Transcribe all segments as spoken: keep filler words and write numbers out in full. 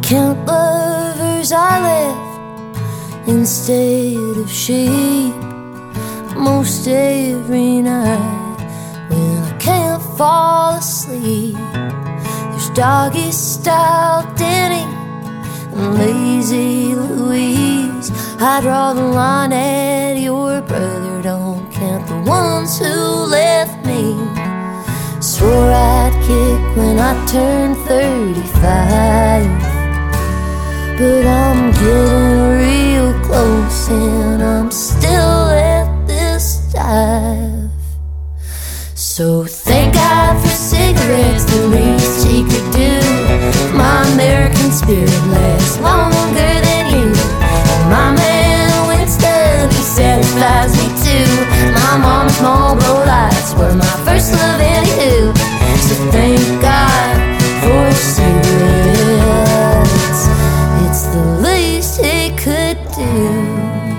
count lovers I left instead of sheep most every night when I can't fall asleep. There's doggy style Denny and lazy Louise. I draw the line at your brother, don't count the ones who left me. Swore I'd kick when I turned thirty-five, but I'm getting real close and I'm still at this dive. So thank God for cigarettes, the least he could do. My American spirit lasts longer than you. My man Winston, he satisfies me too. My mom's Marlboro Lights were my first love anywho. So thank God for cigarettes, it's the least he could do.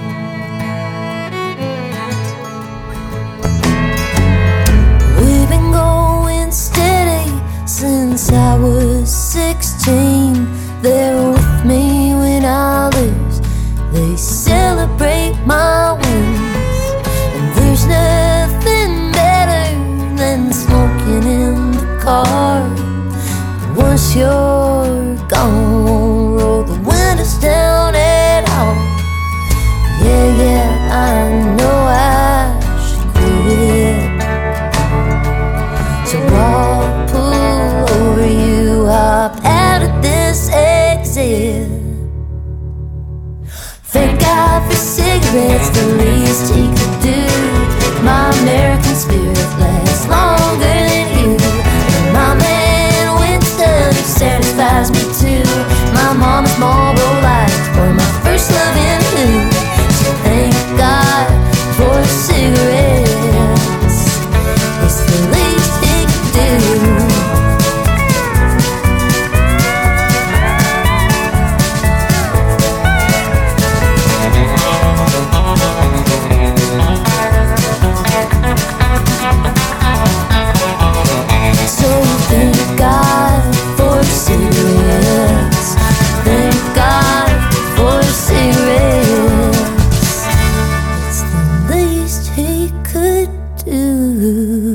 We've been going steady since I was sixteen. They're with me when I lose, they celebrate my wins. And there's nothing better than smoking in the car. Once you're gone, roll the windows down at all. Yeah, yeah, I know I should quit, so I'll pull over you, hop out of this exit. Thank God for cigarettes, the least he could do. My American spirit lasts longer than you. And my man Winston, he satisfies me too. My mama's Marlboro Lights were my first love anywho. So thank God for cigarettes, it's the least he could do. He could do.